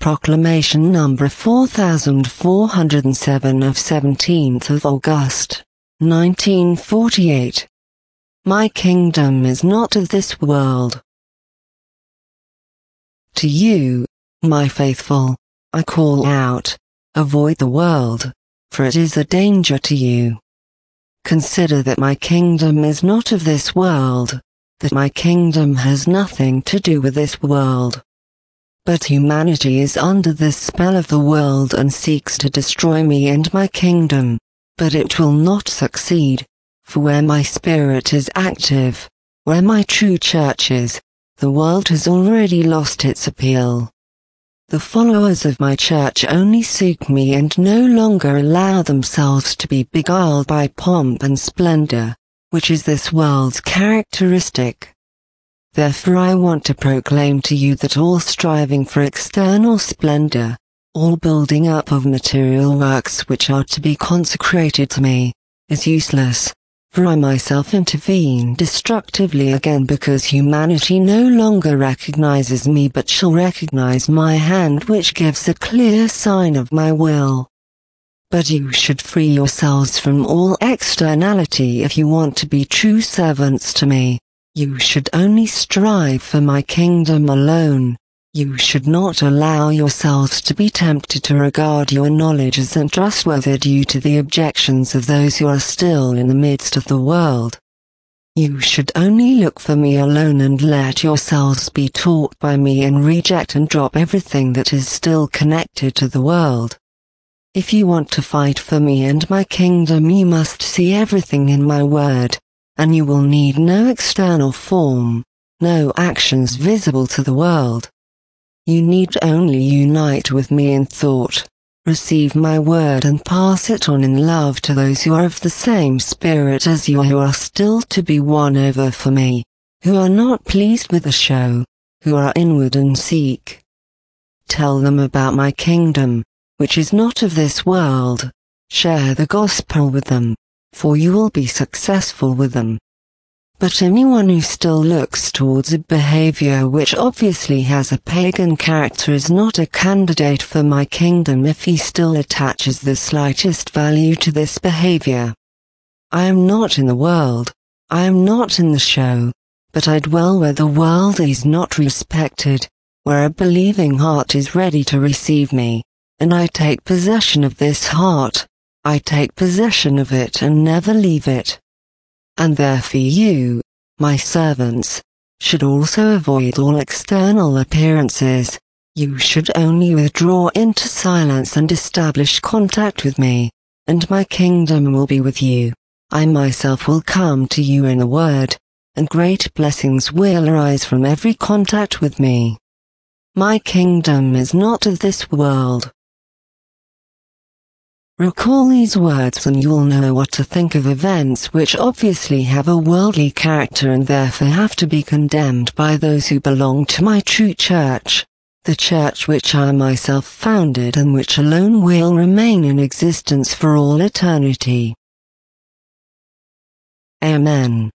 Proclamation number 4407 of 17th of August, 1948. My kingdom is not of this world. To you, my faithful, I call out, avoid the world, for it is a danger to you. Consider that my kingdom is not of this world, that my kingdom has nothing to do with this world. But humanity is under the spell of the world and seeks to destroy me and my kingdom, but it will not succeed, for where my spirit is active, where my true church is, the world has already lost its appeal. The followers of my church only seek me and no longer allow themselves to be beguiled by pomp and splendor, which is this world's characteristic. Therefore I want to proclaim to you that all striving for external splendor, all building up of material works which are to be consecrated to me, is useless, for I myself intervene destructively again because humanity no longer recognizes me but shall recognize my hand which gives a clear sign of my will. But you should free yourselves from all externality if you want to be true servants to me. You should only strive for my kingdom alone. You should not allow yourselves to be tempted to regard your knowledge as untrustworthy due to the objections of those who are still in the midst of the world. You should only look for me alone and let yourselves be taught by me and reject and drop everything that is still connected to the world. If you want to fight for me and my kingdom, you must see everything in my word, and you will need no external form, no actions visible to the world. You need only unite with me in thought, receive my word and pass it on in love to those who are of the same spirit as you, who are still to be won over for me, who are not pleased with the show, who are inward and seek. Tell them about my kingdom, which is not of this world. Share the gospel with them, for you will be successful with them. But anyone who still looks towards a behavior which obviously has a pagan character is not a candidate for my kingdom if he still attaches the slightest value to this behavior. I am not in the world, I am not in the show, but I dwell where the world is not respected, where a believing heart is ready to receive me, and I take possession of this heart. I take possession of it and never leave it. And therefore you, my servants, should also avoid all external appearances. You should only withdraw into silence and establish contact with me, and my kingdom will be with you. I myself will come to you in the word, and great blessings will arise from every contact with me. My kingdom is not of this world. Recall these words and you will know what to think of events which obviously have a worldly character and therefore have to be condemned by those who belong to my true church, the church which I myself founded and which alone will remain in existence for all eternity. Amen.